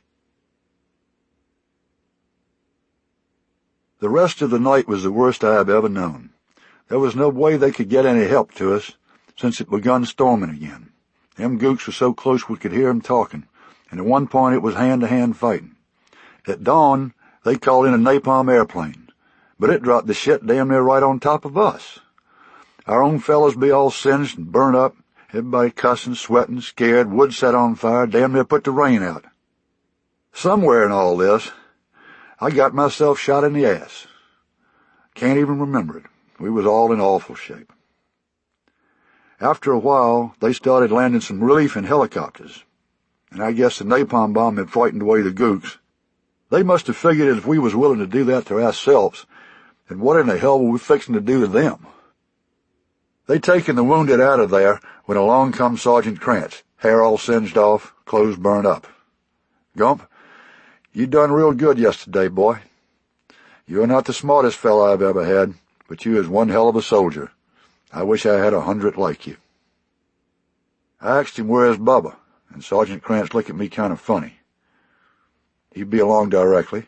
Speaker 3: The rest of the night was the worst I have ever known. There was no way they could get any help to us, since it begun storming again. Them gooks were so close we could hear 'em talking, and at one point it was hand-to-hand fighting. At dawn, they called in a napalm airplane, but it dropped the shit damn near right on top of us. Our own fellows be all singed and burnt up, everybody cussing, sweating, scared, wood set on fire, damn near put the rain out. Somewhere in all this, I got myself shot in the ass. Can't even remember it. We was all in awful shape. After a while, they started landing some relief in helicopters, and I guess the napalm bomb had frightened away the gooks. They must have figured that if we was willing to do that to ourselves, then what in the hell were we fixing to do to them? They taken the wounded out of there when along comes Sergeant Krantz, hair all singed off, clothes burned up. "Gump, you done real good yesterday, boy. You're not the smartest fellow I've ever had, but you is one hell of a soldier. I wish I had 100 like you." I asked him where's Bubba, and Sergeant Krantz looked at me kind of funny. "He'd be along directly."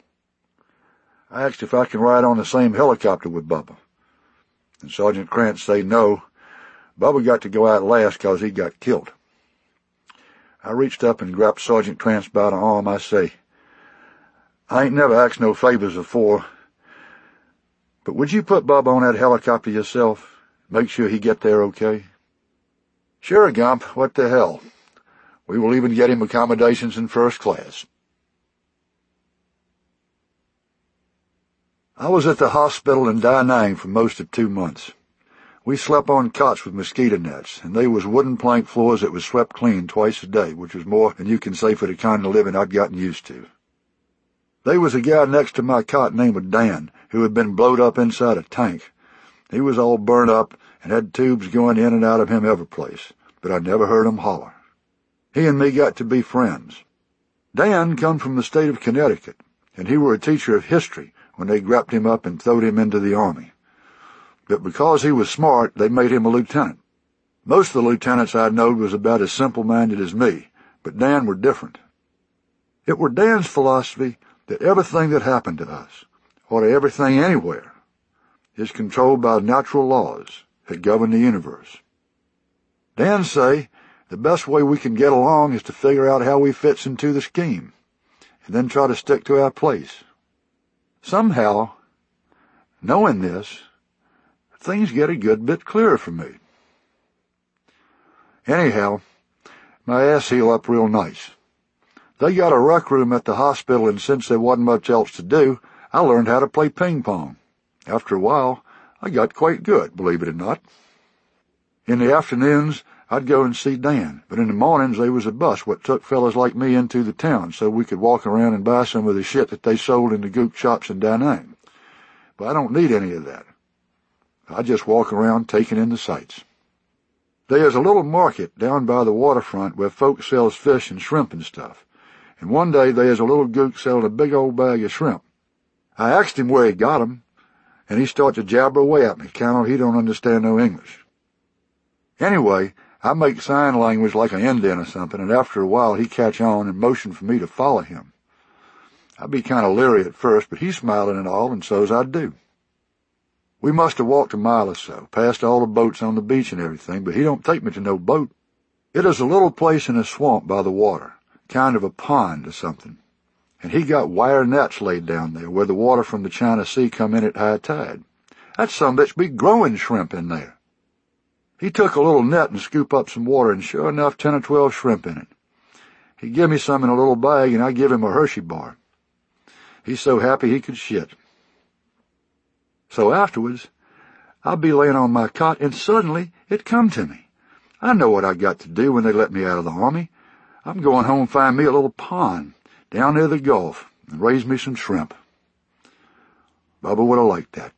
Speaker 3: I asked if I can ride on the same helicopter with Bubba, and Sergeant Krantz say no. Bubba got to go out last 'cause he got killed. I reached up and grabbed Sergeant Krantz by the arm. I say, "I ain't never asked no favors afore, but would you put Bubba on that helicopter yourself? Make sure he get there okay?" "Sure, Gump, what the hell. We will even get him accommodations in first class." I was at the hospital in Da Nang for most of 2 months. We slept on cots with mosquito nets, and they was wooden plank floors that was swept clean twice a day, which was more than you can say for the kind of living I'd gotten used to. There was a guy next to my cot named Dan, who had been blowed up inside a tank. He was all burnt up and had tubes going in and out of him every place, but I never heard him holler. He and me got to be friends. Dan come from the state of Connecticut, and he were a teacher of history when they grabbed him up and throwed him into the army. But because he was smart, they made him a lieutenant. Most of the lieutenants I knowed was about as simple-minded as me, but Dan were different. It were Dan's philosophy that everything that happened to us, or to everything anywhere, is controlled by natural laws that govern the universe. Dan say the best way we can get along is to figure out how we fits into the scheme, and then try to stick to our place. Somehow, knowing this, things get a good bit clearer for me. Anyhow, my ass healed up real nice. They got a rec room at the hospital, and since there wasn't much else to do, I learned how to play ping pong. After a while, I got quite good, believe it or not. In the afternoons, I'd go and see Dan, but in the mornings there was a bus what took fellas like me into the town so we could walk around and buy some of the shit that they sold in the gook shops in Da Nang. But I don't need any of that. I just walk around taking in the sights. There's a little market down by the waterfront where folks sells fish and shrimp and stuff, and one day there's a little gook selling a big old bag of shrimp. I asked him where he got 'em, and he started to jabber away at me, kind of he don't understand no English. Anyway, I make sign language like an Indian or something, and after a while he catch on and motion for me to follow him. I'd be kind of leery at first, but he's smiling and all, and so's I do. We must have walked a mile or so, past all the boats on the beach and everything, but he don't take me to no boat. It is a little place in a swamp by the water, kind of a pond or something, and he got wire nets laid down there where the water from the China Sea come in at high tide. That sumbitch be growing shrimp in there. He took a little net and scooped up some water, and sure enough, 10 or 12 shrimp in it. He give me some in a little bag, and I give him a Hershey bar. He's so happy he could shit. So afterwards, I'd be laying on my cot, and suddenly it come to me. I know what I got to do when they let me out of the army. I'm going home and find me a little pond down near the Gulf and raise me some shrimp. Bubba would have liked that.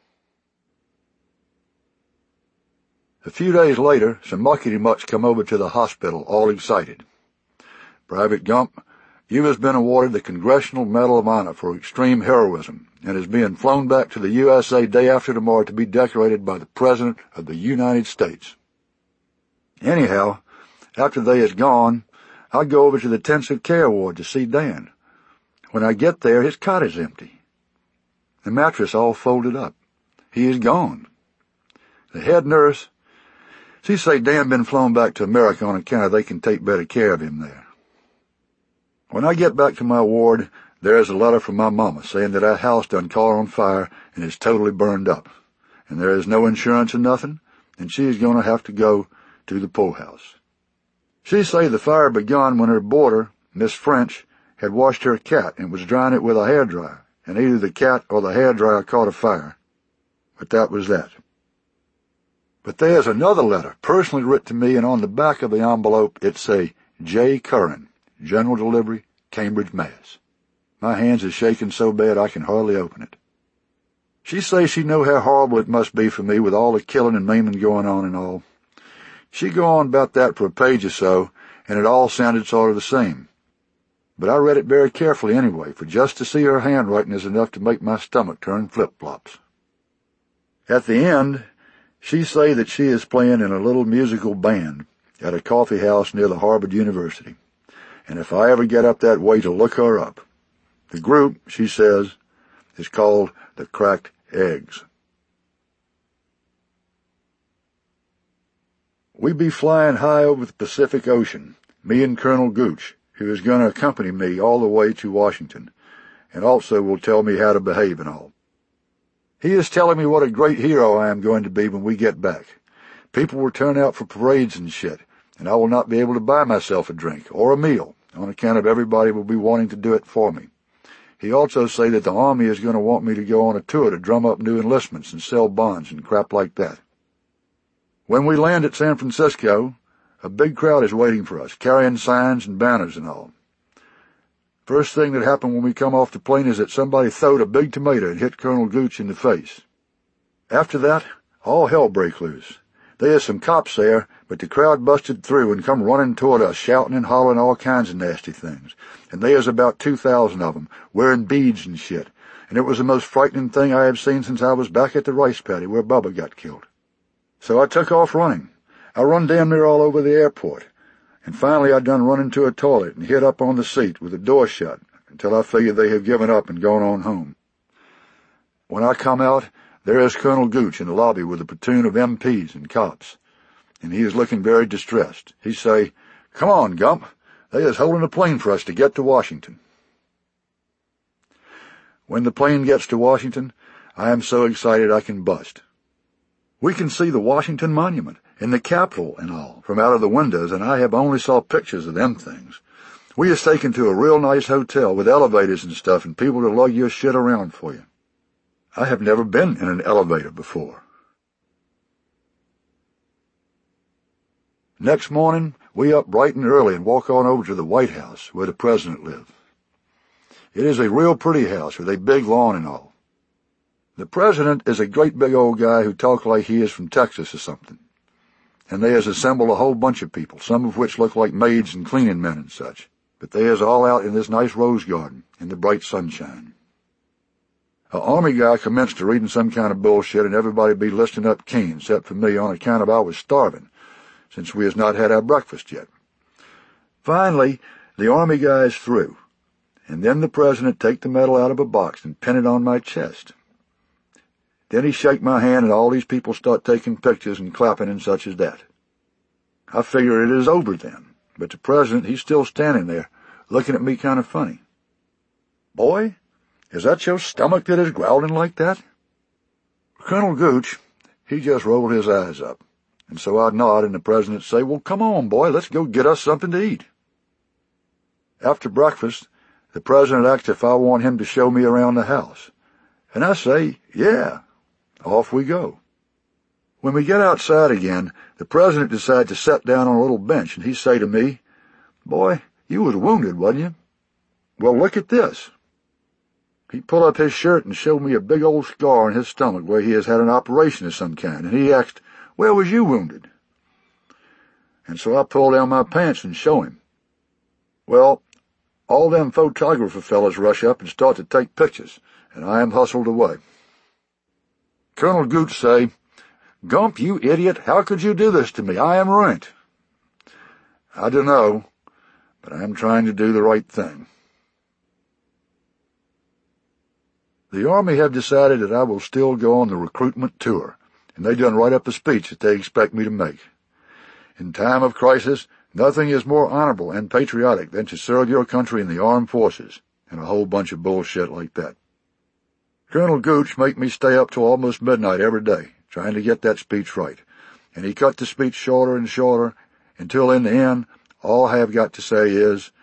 Speaker 3: A few days later, some muckety-mucks come over to the hospital, all excited. "Private Gump, you has been awarded the Congressional Medal of Honor for extreme heroism and is being flown back to the USA day after tomorrow to be decorated by the President of the United States." Anyhow, after they is gone, I go over to the intensive care ward to see Dan. When I get there, his cot is empty. The mattress all folded up. He is gone. The head nurse, She say Dan been flown back to America on account of they can take better care of him there. When I get back to my ward, there's a letter from my mama saying that our house done caught on fire and is totally burned up, and there is no insurance or nothing, and she is going to have to go to the poorhouse. She say the fire begun when her boarder, Miss French, had washed her cat and was drying it with a hairdryer, and either the cat or the hairdryer caught a fire. But that was that. But there's another letter, personally written to me, and on the back of the envelope it say, J. Curran, General Delivery, Cambridge, Mass. My hands is shaking so bad I can hardly open it. She say she know how horrible it must be for me with all the killing and maiming going on and all. She go on about that for a page or so, and it all sounded sort of the same. But I read it very carefully anyway, for just to see her handwriting is enough to make my stomach turn flip-flops. At the end, she say that she is playing in a little musical band at a coffee house near the Harvard University, and if I ever get up that way to look her up. The group, she says, is called the Cracked Eggs. We be flying high over the Pacific Ocean, me and Colonel Gooch, who is going to accompany me all the way to Washington, and also will tell me how to behave and all. He is telling me what a great hero I am going to be when we get back. People will turn out for parades and shit, and I will not be able to buy myself a drink or a meal, on account of everybody will be wanting to do it for me. He also say that the Army is going to want me to go on a tour to drum up new enlistments and sell bonds and crap like that. When we land at San Francisco, a big crowd is waiting for us, carrying signs and banners and all. First thing that happened when we come off the plane is that somebody throwed a big tomato and hit Colonel Gooch in the face. After that, all hell break loose. There is some cops there, but the crowd busted through and come running toward us, shouting and hollering all kinds of nasty things. And there's about 2,000 of them, wearing beads and shit. And it was the most frightening thing I have seen since I was back at the rice paddy where Bubba got killed. So I took off running. I run damn near all over the airport. And finally I done run into a toilet and hid up on the seat with the door shut until I figured they had given up and gone on home. When I come out, there is Colonel Gooch in the lobby with a platoon of MPs and cops, and he is looking very distressed. He say, "Come on, Gump. They is holding a plane for us to get to Washington." When the plane gets to Washington, I am so excited I can bust. We can see the Washington Monument and the Capitol and all from out of the windows, and I have only saw pictures of them things. We is taken to a real nice hotel with elevators and stuff and people to lug your shit around for you. I have never been in an elevator before. Next morning, we up bright and early and walk on over to the White House where the President lives. It is a real pretty house with a big lawn and all. The President is a great big old guy who talks like he is from Texas or something. And they has assembled a whole bunch of people, some of which look like maids and cleaning men and such. But they is all out in this nice rose garden in the bright sunshine. An Army guy commenced to reading some kind of bullshit and everybody be listing up keen, except for me on account of I was starving, since we has not had our breakfast yet. Finally, the Army guy is through, and then the President take the medal out of a box and pin it on my chest. Then he shake my hand and all these people start taking pictures and clapping and such as that. I figure it is over then, but the President, he's still standing there, looking at me kind of funny. "Boy, is that your stomach that is growling like that?" Colonel Gooch, he just rolled his eyes up, and so I nod and the President say, "Well, come on, boy, let's go get us something to eat." After breakfast, the President asks if I want him to show me around the house, and I say, "Yeah." Off we go. When we get outside again, the President decided to sit down on a little bench, and he say to me, "Boy, you was wounded, wasn't you? Well, look at this." He pulled up his shirt and showed me a big old scar on his stomach where he has had an operation of some kind, and he asked, "Where was you wounded?" And so I pulled down my pants and show him. Well, all them photographer fellas rush up and start to take pictures, and I am hustled away. Colonel Gooch say, "Gump, you idiot, how could you do this to me? I am ruined." I don't know, but I am trying to do the right thing. The Army have decided that I will still go on the recruitment tour, and they done write up a speech that they expect me to make. In time of crisis, nothing is more honorable and patriotic than to serve your country in the armed forces, and a whole bunch of bullshit like that. Colonel Gooch made me stay up till almost midnight every day, trying to get that speech right, and he cut the speech shorter and shorter until in the end, all I have got to say is,